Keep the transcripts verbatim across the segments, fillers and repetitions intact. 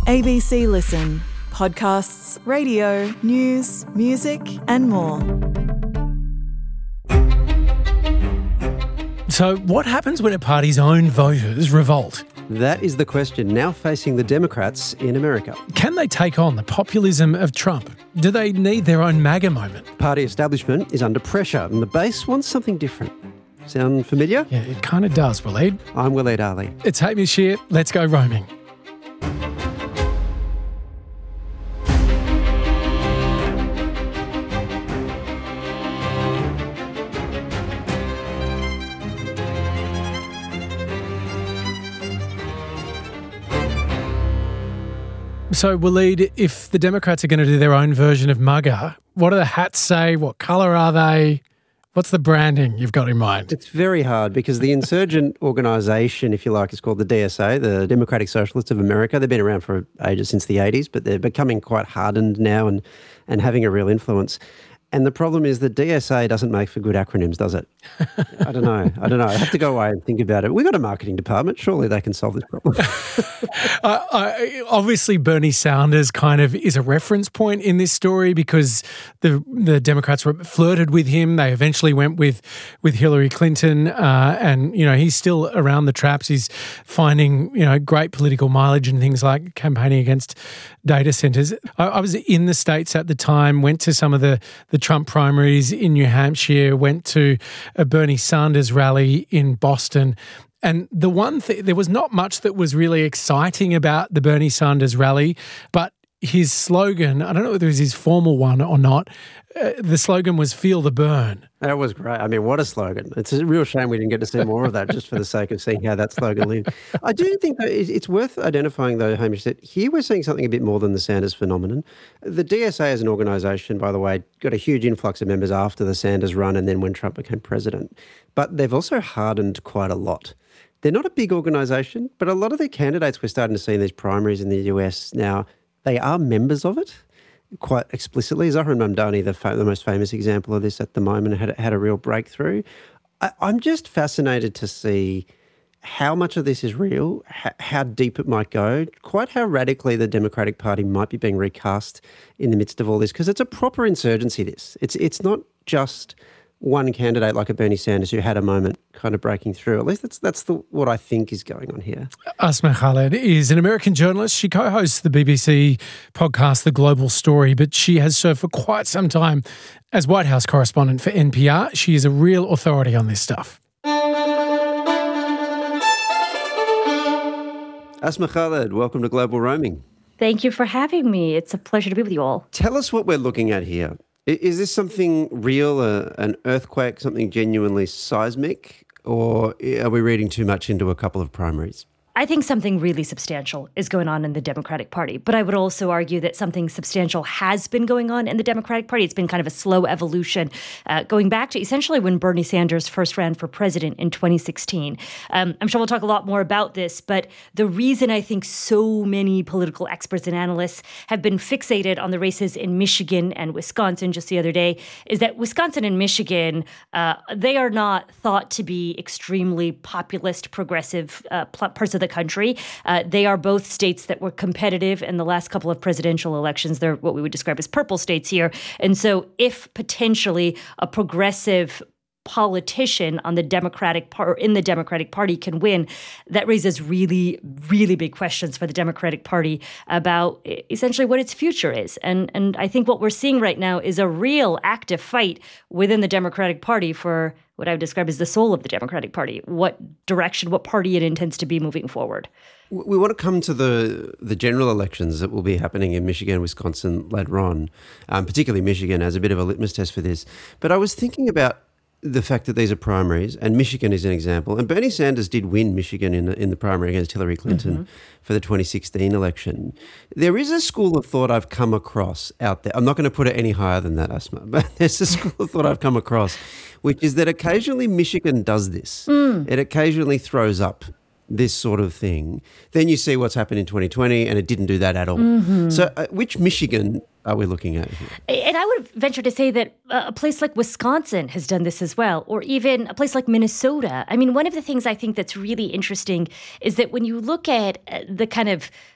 A B C Listen. Podcasts, radio, news, music and more. So what happens when a party's own voters revolt? That is the question now facing the Democrats in America. Can they take on the populism of Trump? Do they need their own MAGA moment? Party establishment is under pressure and the base wants something different. Sound familiar? Yeah, it kind of does, Waleed. I'm Waleed Ali. It's Hamish here. Let's go roaming. So, Waleed, if the Democrats are going to do their own version of MAGA, what do the hats say? What colour are they? What's the branding you've got in mind? It's very hard because the insurgent organisation, if you like, is called the D S A, the Democratic Socialists of America. They've been around for ages, since the eighties, but they're becoming quite hardened now and, and having a real influence. And the problem is the D S A doesn't make for good acronyms, does it? I don't know. I don't know. I have to go away and think about it. We've got a marketing department. Surely they can solve this problem. uh, I, obviously, Bernie Sanders kind of is a reference point in this story because the the Democrats were flirted with him. They eventually went with with Hillary Clinton, uh, and you know he's still around the traps. He's finding you know great political mileage and things like campaigning against data centers. I, I was in the States at the time. Went to some of the the Trump primaries in New Hampshire. Went to a Bernie Sanders rally in Boston. And the one thing, there was not much that was really exciting about the Bernie Sanders rally, but his slogan, I don't know whether it was his formal one or not, uh, the slogan was "Feel the Burn." That was great. I mean, what a slogan. It's a real shame we didn't get to see more of that just for the sake of seeing how that slogan lived. I do think that it's worth identifying, though, Hamish, that here we're seeing something a bit more than the Sanders phenomenon. The D S A as an organisation, by the way, got a huge influx of members after the Sanders run and then when Trump became president. But they've also hardened quite a lot. They're not a big organisation, but a lot of the candidates we're starting to see in these primaries in the U S now, they are members of it quite explicitly. Zohran Mamdani, the, fa- the most famous example of this at the moment, had, had a real breakthrough. I, I'm just fascinated to see how much of this is real, h- how deep it might go, quite how radically the Democratic Party might be being recast in the midst of all this, because it's a proper insurgency, this. It's, it's not just one candidate like a Bernie Sanders who had a moment kind of breaking through. At least that's that's the, what I think is going on here. Asma Khaled is an American journalist. She co-hosts the B B C podcast The Global Story, but she has served for quite some time as White House correspondent for N P R. She is a real authority on this stuff. Asma Khaled, welcome to Global Roaming. Thank you for having me. It's a pleasure to be with you all. Tell us what we're looking at here. Is this something real, uh, an earthquake, something genuinely seismic, or are we reading too much into a couple of primaries? I think something really substantial is going on in the Democratic Party, but I would also argue that something substantial has been going on in the Democratic Party. It's been kind of a slow evolution, uh, going back to essentially when Bernie Sanders first ran for president in twenty sixteen. Um, I'm sure we'll talk a lot more about this, but the reason I think so many political experts and analysts have been fixated on the races in Michigan and Wisconsin just the other day is that Wisconsin and Michigan, uh, they are not thought to be extremely populist, progressive uh, parts of the country. Uh, they are both states that were competitive in the last couple of presidential elections. They're what we would describe as purple states here. And so if potentially a progressive politician on the Democratic par- in the Democratic Party can win, that raises really, really big questions for the Democratic Party about essentially what its future is. And and I think what we're seeing right now is a real active fight within the Democratic Party for what I would describe as the soul of the Democratic Party, what direction, what party it intends to be moving forward. We want to come to the the general elections that will be happening in Michigan and Wisconsin later on, um, particularly Michigan as a bit of a litmus test for this. But I was thinking about the fact that these are primaries, and Michigan is an example. And Bernie Sanders did win Michigan in the, in the primary against Hillary Clinton mm-hmm. for the twenty sixteen election. There is a school of thought I've come across out there. I'm not going to put it any higher than that, Asma, but there's a school of thought I've come across, which is that occasionally Michigan does this. Mm. It occasionally throws up this sort of thing. Then you see what's happened in twenty twenty, and it didn't do that at all. Mm-hmm. So uh, which Michigan are we looking at here? And I would venture to say that a place like Wisconsin has done this as well, or even a place like Minnesota. I mean, one of the things I think that's really interesting is that when you look at the kind of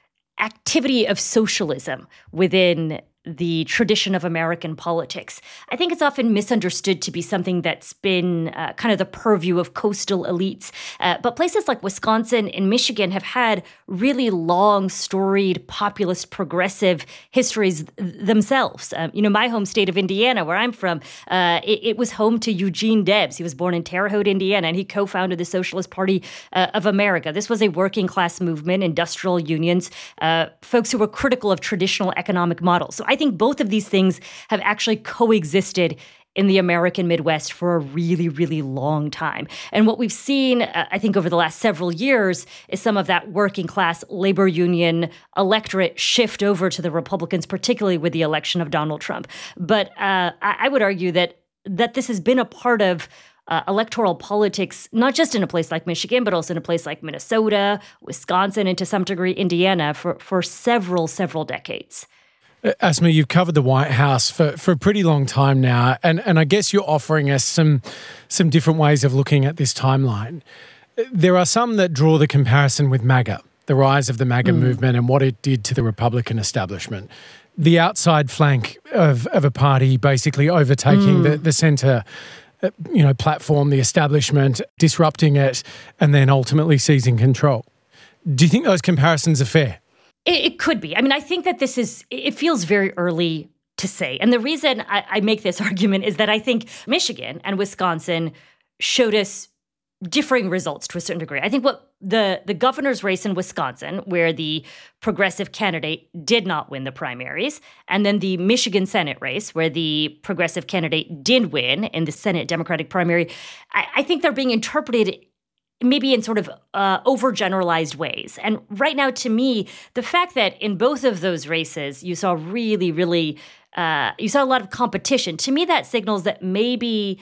activity of socialism within the tradition of American politics. I think it's often misunderstood to be something that's been uh, kind of the purview of coastal elites. Uh, but places like Wisconsin and Michigan have had really long, storied, populist, progressive histories th- themselves. Um, you know, my home state of Indiana, where I'm from, uh, it, it was home to Eugene Debs. He was born in Terre Haute, Indiana, and he co-founded the Socialist Party uh, of America. This was a working class movement, industrial unions, uh, folks who were critical of traditional economic models. So I think both of these things have actually coexisted in the American Midwest for a really, really long time. And what we've seen, uh, I think, over the last several years is some of that working class labor union electorate shift over to the Republicans, particularly with the election of Donald Trump. But uh, I, I would argue that that this has been a part of Uh, electoral politics, not just in a place like Michigan, but also in a place like Minnesota, Wisconsin, and to some degree Indiana for, for several, several decades. Asma, you've covered the White House for, for a pretty long time now, and, and I guess you're offering us some some different ways of looking at this timeline. There are some that draw the comparison with MAGA, the rise of the MAGA mm. movement and what it did to the Republican establishment. The outside flank of, of a party basically overtaking mm. the, the centre you know, platform, the establishment, disrupting it, and then ultimately seizing control. Do you think those comparisons are fair? It, it could be. I mean, I think that this is, it feels very early to say. And the reason I, I make this argument is that I think Michigan and Wisconsin showed us differing results to a certain degree. I think what the, the governor's race in Wisconsin, where the progressive candidate did not win the primaries, and then the Michigan Senate race, where the progressive candidate did win in the Senate Democratic primary, I, I think they're being interpreted maybe in sort of uh, overgeneralized ways. And right now, to me, the fact that in both of those races, you saw really, really, uh, you saw a lot of competition, to me, that signals that maybe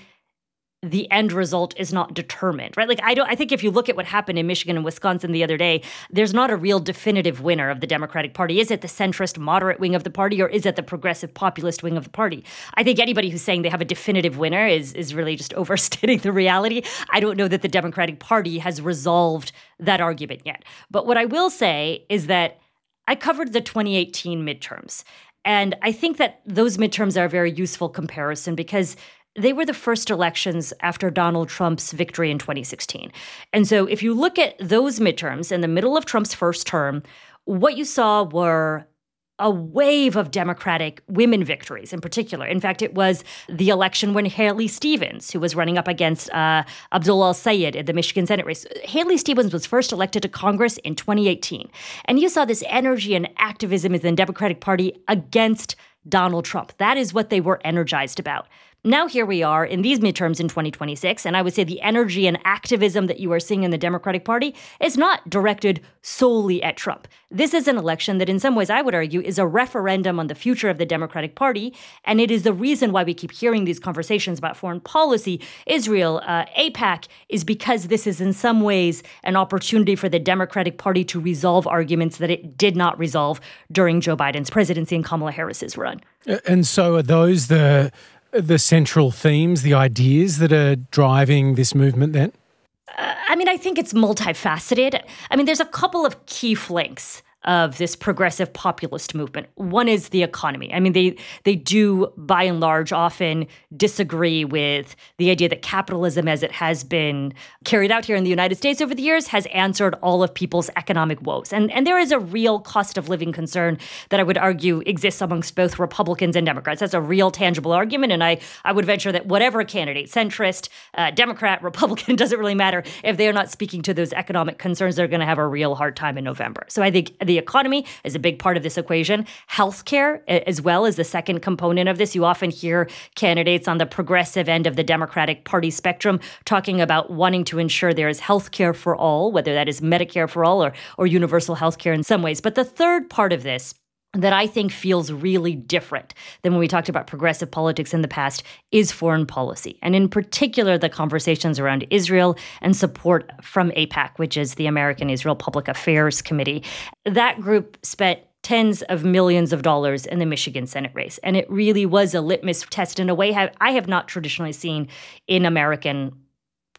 the end result is not determined, right? Like, I don't, I think if you look at what happened in Michigan and Wisconsin the other day, there's not a real definitive winner of the Democratic Party. Is it the centrist moderate wing of the party, or is it the progressive populist wing of the party? I think anybody who's saying they have a definitive winner is, is really just overstating the reality. I don't know that the Democratic Party has resolved that argument yet. But what I will say is that I covered the twenty eighteen midterms. And I think that those midterms are a very useful comparison because they were the first elections after Donald Trump's victory in twenty sixteen. And so if you look at those midterms in the middle of Trump's first term, what you saw were a wave of Democratic women victories in particular. In fact, it was the election when Haley Stevens, who was running up against uh, Abdul El-Sayed in the Michigan Senate race, Haley Stevens was first elected to Congress in twenty eighteen. And you saw this energy and activism in the Democratic Party against Donald Trump. That is what they were energized about. Now here we are in these midterms in twenty twenty-six, and I would say the energy and activism that you are seeing in the Democratic Party is not directed solely at Trump. This is an election that in some ways I would argue is a referendum on the future of the Democratic Party, and it is the reason why we keep hearing these conversations about foreign policy, Israel, uh, AIPAC, is because this is in some ways an opportunity for the Democratic Party to resolve arguments that it did not resolve during Joe Biden's presidency and Kamala Harris's run. And so are those the... the central themes, the ideas that are driving this movement then? Uh, I mean, I think it's multifaceted. I mean, there's a couple of key flanks of this progressive populist movement. One is the economy. I mean, they they do, by and large, often disagree with the idea that capitalism, as it has been carried out here in the United States over the years, has answered all of people's economic woes. And, and there is a real cost of living concern that I would argue exists amongst both Republicans and Democrats. That's a real tangible argument, and I, I would venture that whatever candidate, centrist, uh, Democrat, Republican, doesn't really matter, if they are not speaking to those economic concerns, they're going to have a real hard time in November. So I think the economy is a big part of this equation. Healthcare, as well, is the second component of this. You often hear candidates on the progressive end of the Democratic Party spectrum talking about wanting to ensure there is healthcare for all, whether that is Medicare for all or, or universal healthcare in some ways. But the third part of this that I think feels really different than when we talked about progressive politics in the past is foreign policy. And in particular, the conversations around Israel and support from AIPAC, which is the American Israel Public Affairs Committee. That group spent tens of millions of dollars in the Michigan Senate race. And it really was a litmus test in a way I have not traditionally seen in American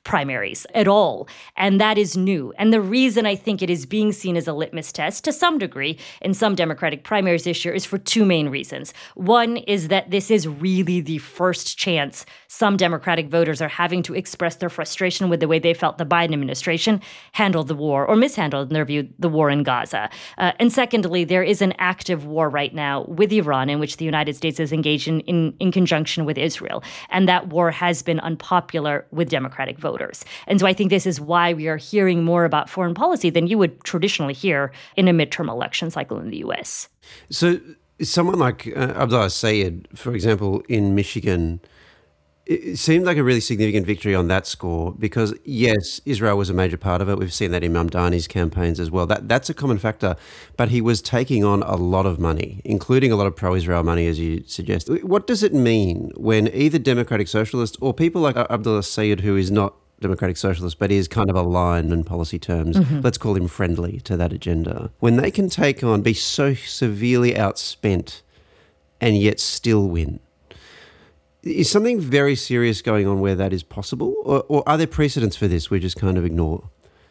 primaries at all. And that is new. And the reason I think it is being seen as a litmus test to some degree in some Democratic primaries this year is for two main reasons. One is that this is really the first chance some Democratic voters are having to express their frustration with the way they felt the Biden administration handled the war, or mishandled, in their view, the war in Gaza. Uh, and secondly, there is an active war right now with Iran in which the United States is engaged in, in, in conjunction with Israel. And that war has been unpopular with Democratic voters. Voters. And so I think this is why we are hearing more about foreign policy than you would traditionally hear in a midterm election cycle in the U S. So someone like uh, Abdullah Sayed, for example, in Michigan, it seemed like a really significant victory on that score because, yes, Israel was a major part of it. We've seen that in Mamdani's campaigns as well. That That's a common factor. But he was taking on a lot of money, including a lot of pro-Israel money, as you suggest. What does it mean when either Democratic Socialists or people like Abdullah Sayed, who is not Democratic Socialist, but is kind of aligned in policy terms, mm-hmm. let's call him friendly to that agenda, when they can take on, be so severely outspent and yet still win? Is something very serious going on where that is possible? Or, or are there precedents for this we just kind of ignore?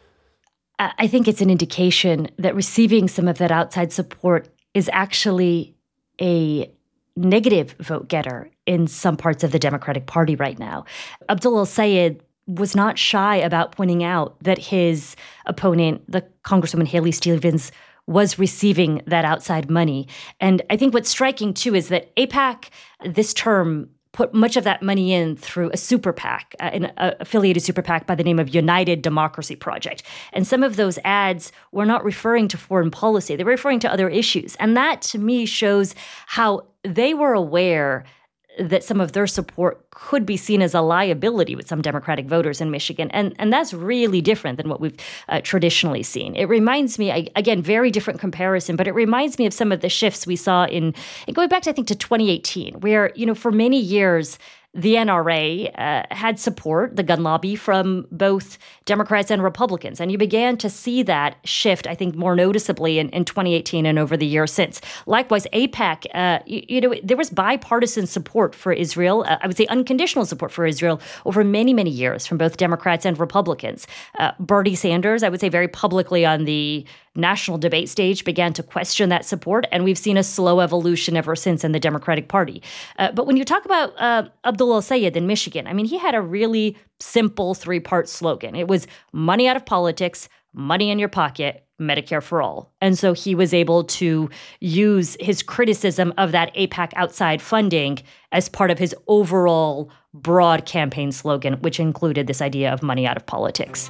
I think it's an indication that receiving some of that outside support is actually a negative vote getter in some parts of the Democratic Party right now. Abdullah Sayed was not shy about pointing out that his opponent, the Congresswoman Haley Stevens, was receiving that outside money. And I think what's striking, too, is that AIPAC this term put much of that money in through a super PAC, uh, an uh, affiliated super PAC by the name of United Democracy Project. And some of those ads were not referring to foreign policy. They were referring to other issues. And that, to me, shows how they were aware that some of their support could be seen as a liability with some Democratic voters in Michigan. And, and that's really different than what we've uh, traditionally seen. It reminds me, I, again, very different comparison, but it reminds me of some of the shifts we saw in, in going back to, I think, to twenty eighteen, where, you know, for many years, the N R A uh, had support, the gun lobby, from both Democrats and Republicans. And you began to see that shift, I think, more noticeably in, in twenty eighteen and over the years since. Likewise, AIPAC, uh, you, you know, there was bipartisan support for Israel, uh, I would say unconditional support for Israel over many, many years from both Democrats and Republicans. Uh, Bernie Sanders, I would say very publicly on the national debate stage, began to question that support, and we've seen a slow evolution ever since in the Democratic Party. Uh, but when you talk about uh, Abdullah Sayed in Michigan, I mean, he had a really simple three-part slogan. It was money out of politics, money in your pocket, Medicare for all. And so he was able to use his criticism of that AIPAC outside funding as part of his overall broad campaign slogan, which included this idea of money out of politics.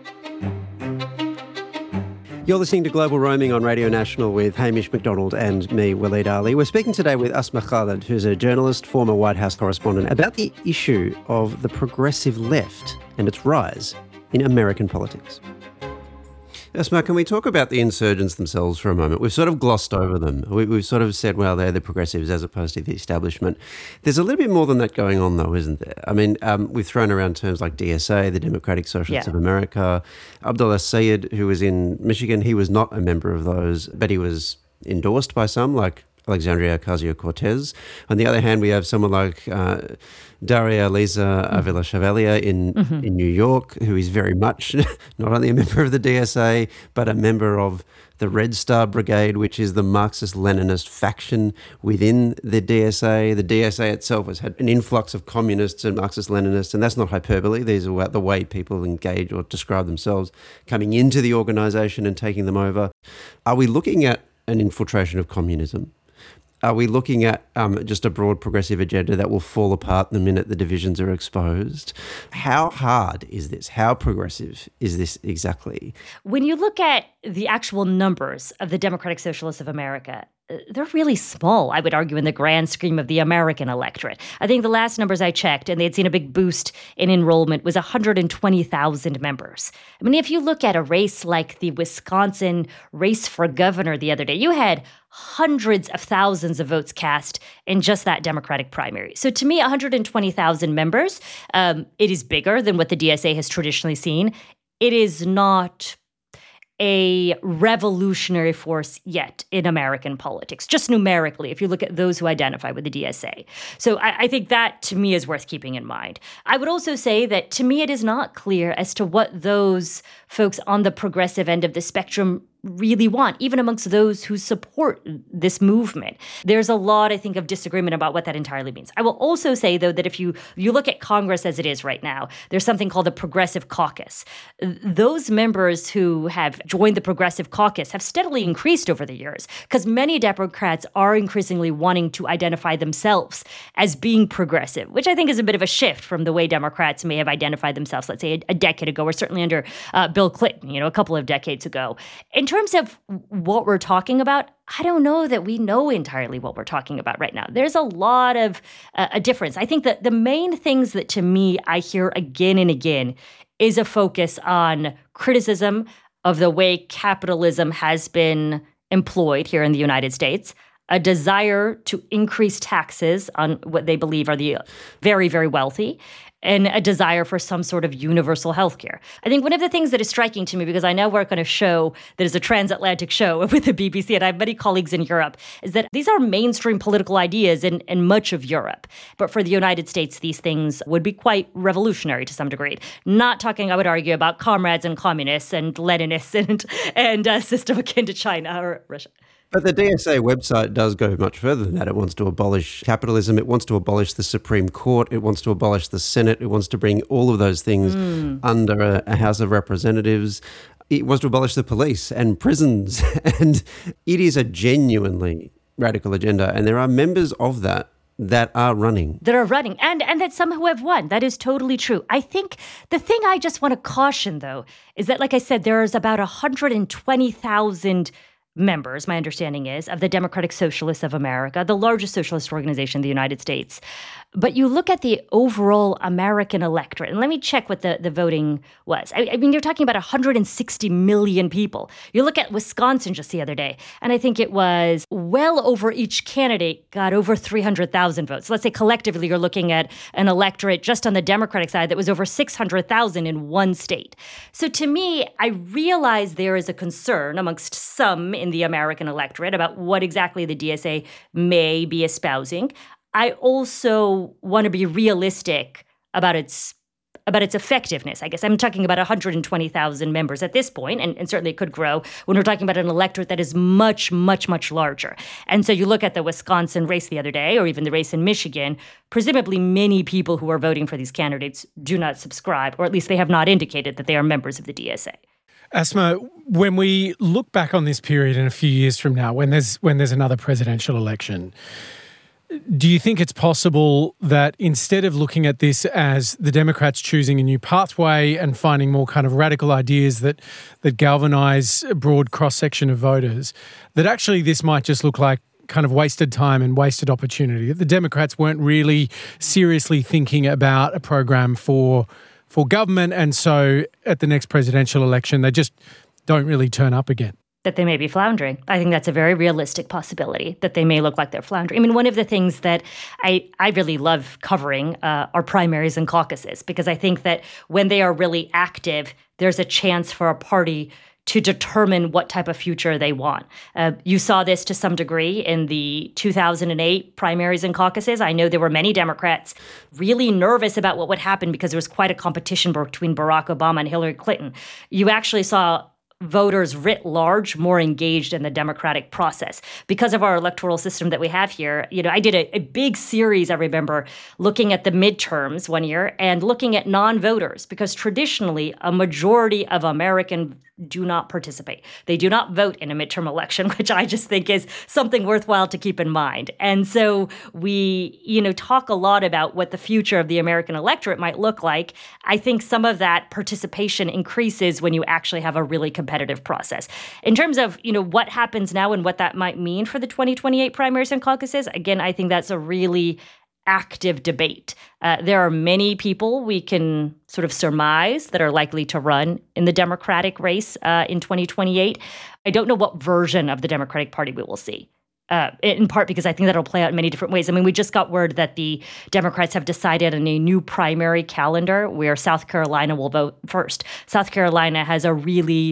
You're listening to Global Roaming on Radio National with Hamish McDonald and me, Waleed Ali. We're speaking today with Asma Khalid, who's a journalist, former White House correspondent, about the issue of the progressive left and its rise in American politics. Asma, can we talk about the insurgents themselves for a moment? We've sort of glossed over them. We, we've sort of said, well, they're the progressives as opposed to the establishment. There's a little bit more than that going on, though, isn't there? I mean, um, we've thrown around terms like D S A, the Democratic Socialists yeah. of America. Abdullah Sayed, who was in Michigan, he was not a member of those, but he was endorsed by some, like Alexandria Ocasio-Cortez. On the other hand, we have someone like uh, Daria Liza Avila Chevalier in, mm-hmm. in New York, who is very much not only a member of the D S A, but a member of the Red Star Brigade, which is the Marxist-Leninist faction within the D S A. The D S A itself has had an influx of communists and Marxist-Leninists, and that's not hyperbole. These are the way people engage or describe themselves coming into the organisation and taking them over. Are we looking at an infiltration of communism? Are we looking at um, just a broad progressive agenda that will fall apart the minute the divisions are exposed? How hard is this? How progressive is this exactly? When you look at the actual numbers of the Democratic Socialists of America, they're really small, I would argue, in the grand scheme of the American electorate. I think the last numbers I checked, and they had seen a big boost in enrollment, was one hundred twenty thousand members. I mean, if you look at a race like the Wisconsin race for governor the other day, you had hundreds of thousands of votes cast in just that Democratic primary. So to me, one hundred twenty thousand members, um, it is bigger than what the D S A has traditionally seen. It is not a revolutionary force yet in American politics, just numerically, if you look at those who identify with the D S A. So I, I think that, to me, is worth keeping in mind. I would also say that, to me, it is not clear as to what those folks on the progressive end of the spectrum really want, even amongst those who support this movement. There's a lot, I think, of disagreement about what that entirely means. I will also say, though, that if you you look at Congress as it is right now, there's something called the Progressive Caucus. Those members who have joined the Progressive Caucus have steadily increased over the years because many Democrats are increasingly wanting to identify themselves as being progressive, which I think is a bit of a shift from the way Democrats may have identified themselves, let's say, a, a decade ago, or certainly under uh, Bill Clinton, you know, a couple of decades ago. In terms of what we're talking about, I don't know that we know entirely what we're talking about right now. There's a lot of uh, a difference. I think that the main things that, to me, I hear again and again is a focus on criticism of the way capitalism has been employed here in the United States, a desire to increase taxes on what they believe are the very, very wealthy, and a desire for some sort of universal health care. I think one of the things that is striking to me, because I now work on a show that is a transatlantic show with the B B C, and I have many colleagues in Europe, is that these are mainstream political ideas in, in much of Europe. But for the United States, these things would be quite revolutionary to some degree. Not talking, I would argue, about comrades and communists and Leninists and, and a system akin to China or Russia. But the D S A website does go much further than that. It wants to abolish capitalism. It wants to abolish the Supreme Court. It wants to abolish the Senate. It wants to bring all of those things mm. under a, a House of Representatives. It wants to abolish the police and prisons. And it is a genuinely radical agenda. And there are members of that that are running. That are running. And, and that some who have won. That is totally true. I think the thing I just want to caution, though, is that, like I said, there's about one hundred twenty thousand members, my understanding is, of the Democratic Socialists of America, the largest socialist organization in the United States. But you look at the overall American electorate, and let me check what the, the voting was. I, I mean, you're talking about one hundred sixty million people. You look at Wisconsin just the other day, and I think it was well over each candidate got over three hundred thousand votes. Let's say collectively you're looking at an electorate just on the Democratic side that was over six hundred thousand in one state. So to me, I realize there is a concern amongst some in the American electorate about what exactly the D S A may be espousing. I also want to be realistic about its about its effectiveness. I guess I'm talking about one hundred twenty thousand members at this point, and, and certainly it could grow when we're talking about an electorate that is much, much, much larger. And so you look at the Wisconsin race the other day, or even the race in Michigan, presumably many people who are voting for these candidates do not subscribe, or at least they have not indicated that they are members of the D S A. Asma, when we look back on this period in a few years from now, when there's when there's another presidential election, do you think it's possible that instead of looking at this as the Democrats choosing a new pathway and finding more kind of radical ideas that that galvanise a broad cross-section of voters, that actually this might just look like kind of wasted time and wasted opportunity, that the Democrats weren't really seriously thinking about a program for for government, and so at the next presidential election, they just don't really turn up again? That they may be floundering. I think that's a very realistic possibility, that they may look like they're floundering. I mean, one of the things that I, I really love covering uh, are primaries and caucuses, because I think that when they are really active, there's a chance for a party to determine what type of future they want. Uh, you saw this to some degree in the two thousand eight primaries and caucuses. I know there were many Democrats really nervous about what would happen because there was quite a competition between Barack Obama and Hillary Clinton. You actually saw voters writ large more engaged in the democratic process because of our electoral system that we have here. You know, I did a, a big series, I remember, looking at the midterms one year and looking at non-voters, because traditionally a majority of American do not participate. They do not vote in a midterm election, which I just think is something worthwhile to keep in mind. And so we, you know, talk a lot about what the future of the American electorate might look like. I think some of that participation increases when you actually have a really competitive process. In terms of, you know, what happens now and what that might mean for the twenty twenty-eight primaries and caucuses, again, I think that's a really active debate. Uh, there are many people we can sort of surmise that are likely to run in the Democratic race uh, in twenty twenty-eight. I don't know what version of the Democratic Party we will see. Uh, in part because I think that'll play out in many different ways. I mean, we just got word that the Democrats have decided on a new primary calendar where South Carolina will vote first. South Carolina has a really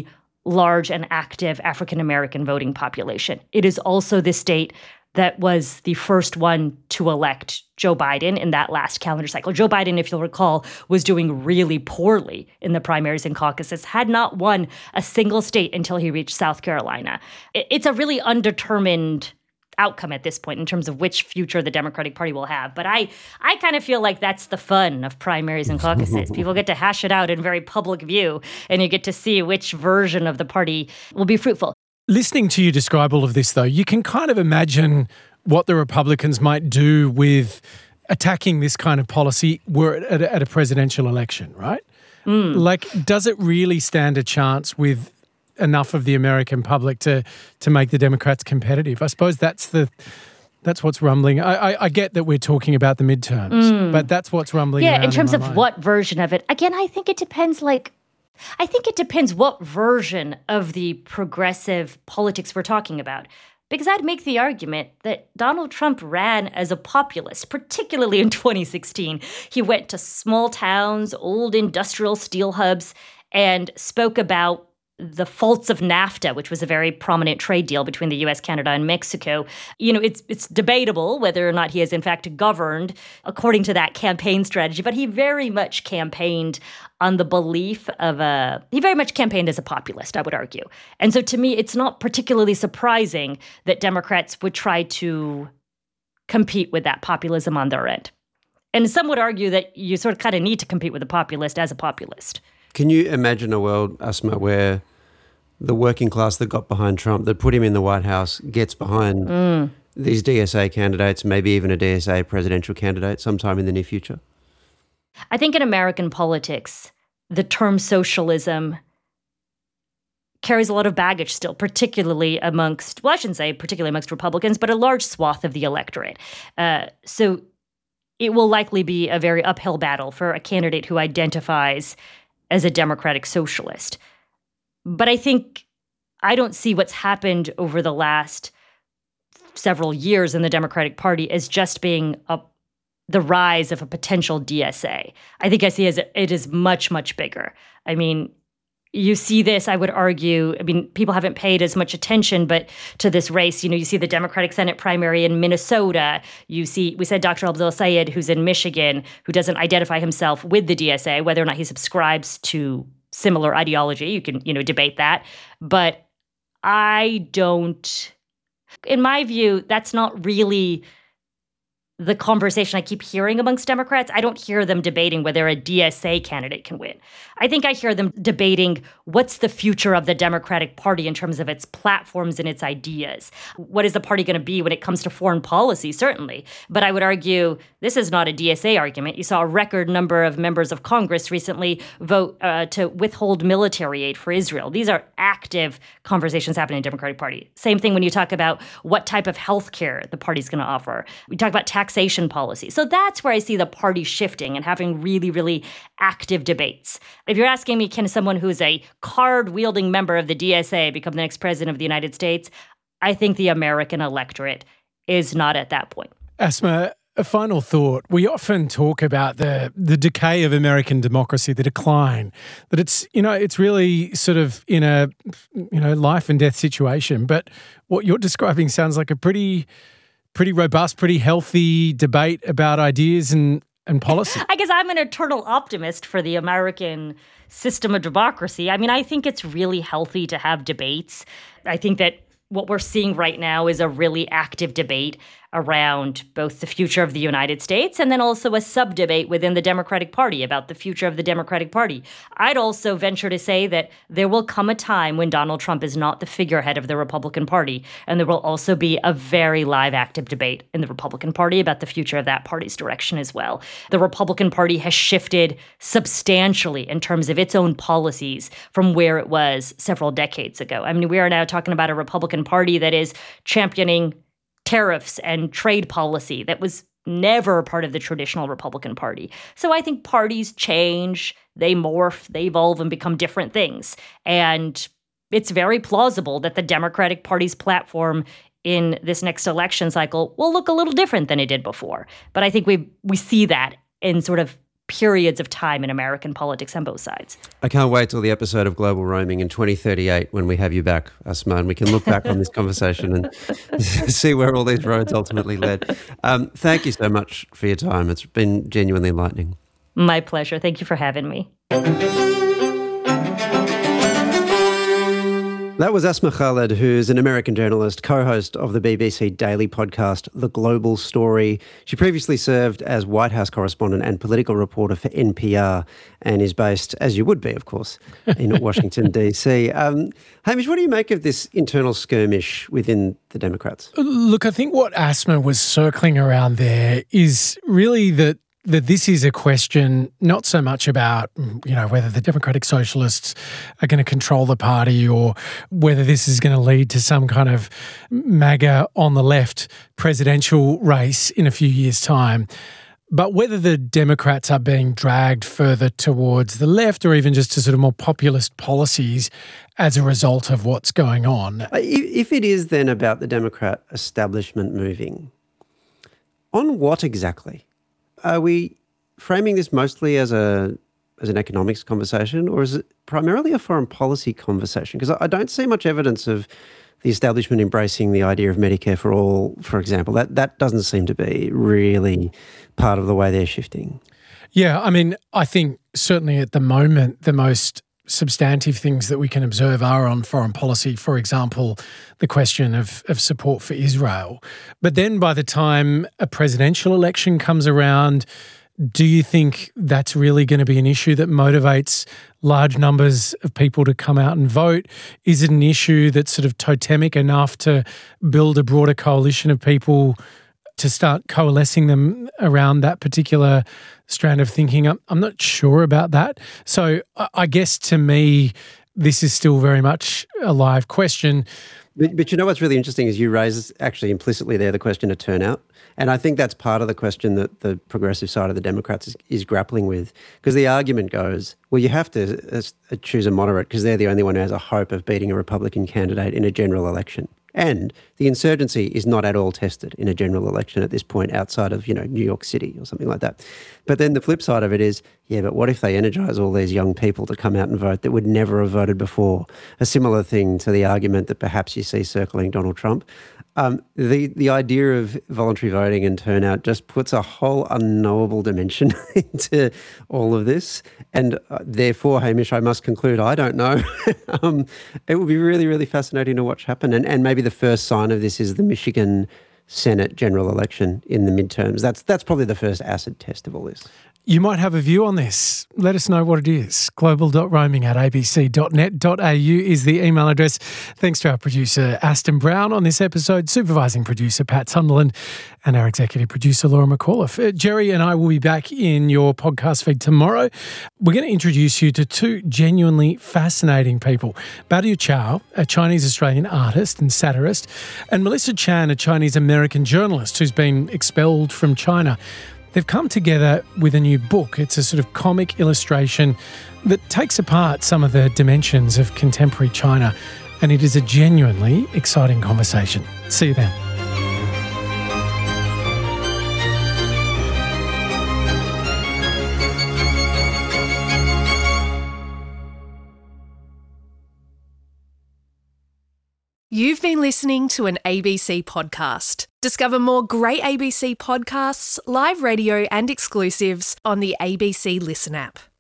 large and active African American voting population. It is also the state that was the first one to elect Joe Biden in that last calendar cycle. Joe Biden, if you'll recall, was doing really poorly in the primaries and caucuses, had not won a single state until he reached South Carolina. It's a really undetermined outcome at this point in terms of which future the Democratic Party will have. But I, I kind of feel like that's the fun of primaries and caucuses. People get to hash it out in very public view, and you get to see which version of the party will be fruitful. Listening to you describe all of this, though, you can kind of imagine what the Republicans might do with attacking this kind of policy were at a, at a presidential election, right? Mm. Like, does it really stand a chance with enough of the American public to to make the Democrats competitive? I suppose that's the that's what's rumbling. I, I, I get that we're talking about the midterms, mm. but that's what's rumbling. Yeah, in terms in of mind. What version of it? Again, I think it depends. Like. I think it depends what version of the progressive politics we're talking about. Because I'd make the argument that Donald Trump ran as a populist, particularly in twenty sixteen. He went to small towns, old industrial steel hubs, and spoke about the faults of NAFTA, which was a very prominent trade deal between the U S, Canada, and Mexico. You know, it's it's debatable whether or not he has in fact governed according to that campaign strategy, but he very much campaigned on the belief of a, he very much campaigned as a populist, I would argue. And so to me, it's not particularly surprising that Democrats would try to compete with that populism on their end. And some would argue that you sort of kind of need to compete with a populist as a populist. Can you imagine a world, Asma, where the working class that got behind Trump, that put him in the White House, gets behind mm. these D S A candidates, maybe even a D S A presidential candidate sometime in the near future? I think in American politics, the term socialism carries a lot of baggage still, particularly amongst, well, I shouldn't say particularly amongst Republicans, but a large swath of the electorate. Uh, so it will likely be a very uphill battle for a candidate who identifies as a democratic socialist. But I think I don't see what's happened over the last several years in the Democratic Party as just being a, the rise of a potential D S A. I think I see it as it is much, much bigger. I mean, you see this, I would argue, I mean, people haven't paid as much attention, but to this race, you know, you see the Democratic Senate primary in Minnesota. You see, we said Doctor Abdul Sayed, who's in Michigan, who doesn't identify himself with the D S A, whether or not he subscribes to similar ideology. You can, you know, debate that. But I don't, in my view, that's not really the conversation I keep hearing amongst Democrats. I don't hear them debating whether a D S A candidate can win. I think I hear them debating what's the future of the Democratic Party in terms of its platforms and its ideas. What is the party going to be when it comes to foreign policy? Certainly. But I would argue this is not a D S A argument. You saw a record number of members of Congress recently vote uh, to withhold military aid for Israel. These are active conversations happening in the Democratic Party. Same thing when you talk about what type of health care the party's going to offer. We talk about taxation policy. So that's where I see the party shifting and having really, really active debates. If you're asking me, can someone who's a card-wielding member of the D S A become the next president of the United States? I think the American electorate is not at that point. Asma, a final thought. We often talk about the the decay of American democracy, the decline, that it's, you know, it's really sort of in a, you know, life and death situation. But what you're describing sounds like a pretty, pretty robust, pretty healthy debate about ideas and, and policy. I guess I'm an eternal optimist for the American system of democracy. I mean, I think it's really healthy to have debates. I think that what we're seeing right now is a really active debate around both the future of the United States and then also a sub-debate within the Democratic Party about the future of the Democratic Party. I'd also venture to say that there will come a time when Donald Trump is not the figurehead of the Republican Party, and there will also be a very live, active debate in the Republican Party about the future of that party's direction as well. The Republican Party has shifted substantially in terms of its own policies from where it was several decades ago. I mean, we are now talking about a Republican Party that is championing tariffs and trade policy that was never part of the traditional Republican Party. So I think parties change, they morph, they evolve and become different things. And it's very plausible that the Democratic Party's platform in this next election cycle will look a little different than it did before. But I think we we see that in sort of periods of time in American politics on both sides. I can't wait till the episode of Global Roaming in twenty thirty-eight when we have you back, Asma, and we can look back on this conversation and see where all these roads ultimately led. Um, thank you so much for your time. It's been genuinely enlightening. My pleasure. Thank you for having me. That was Asma Khalid, who's an American journalist, co-host of the B B C daily podcast, The Global Story. She previously served as White House correspondent and political reporter for N P R and is based, as you would be, of course, in Washington, D C. Um, Hamish, what do you make of this internal skirmish within the Democrats? Look, I think what Asma was circling around there is really that that this is a question not so much about, you know, whether the Democratic Socialists are going to control the party or whether this is going to lead to some kind of MAGA on the left presidential race in a few years' time, but whether the Democrats are being dragged further towards the left or even just to sort of more populist policies as a result of what's going on. If it is then about the Democrat establishment moving, on what exactly? Are we framing this mostly as a as an economics conversation, or is it primarily a foreign policy conversation? Because I don't see much evidence of the establishment embracing the idea of Medicare for all, for example. That that doesn't seem to be really part of the way they're shifting. Yeah, I mean, I think certainly at the moment the most substantive things that we can observe are on foreign policy, for example, the question of, of support for Israel. But then by the time a presidential election comes around, do you think that's really going to be an issue that motivates large numbers of people to come out and vote? Is it an issue that's sort of totemic enough to build a broader coalition of people to start coalescing them around that particular strand of thinking? I'm, I'm not sure about that. So I, I guess to me, this is still very much a live question. But, but you know what's really interesting is you raise actually implicitly there the question of turnout. And I think that's part of the question that the progressive side of the Democrats is, is grappling with, because the argument goes, well, you have to uh, choose a moderate because they're the only one who has a hope of beating a Republican candidate in a general election. And the insurgency is not at all tested in a general election at this point outside of, you know, New York City or something like that. But then the flip side of it is, yeah, but what if they energise all these young people to come out and vote that would never have voted before? A similar thing to the argument that perhaps you see circling Donald Trump. Um, the, the idea of voluntary voting and turnout just puts a whole unknowable dimension into all of this. And uh, therefore, Hamish, I must conclude, I don't know. um, it will be really, really fascinating to watch happen. And, and maybe the first sign of this is the Michigan Senate general election in the midterms. That's, that's probably the first acid test of all this. You might have a view on this. Let us know what it is. global dot roaming at a b c dot net dot a u is the email address. Thanks to our producer, Aston Brown, on this episode, supervising producer, Pat Sunderland, and our executive producer, Laura McAuliffe. Uh, Jerry and I will be back in your podcast feed tomorrow. We're going to introduce you to two genuinely fascinating people. Badiou Chao, a Chinese-Australian artist and satirist, and Melissa Chan, a Chinese-American journalist who's been expelled from China. They've come together with a new book. It's a sort of comic illustration that takes apart some of the dimensions of contemporary China, and it is a genuinely exciting conversation. See you then. You've been listening to an A B C podcast. Discover more great A B C podcasts, live radio and exclusives on the A B C Listen app.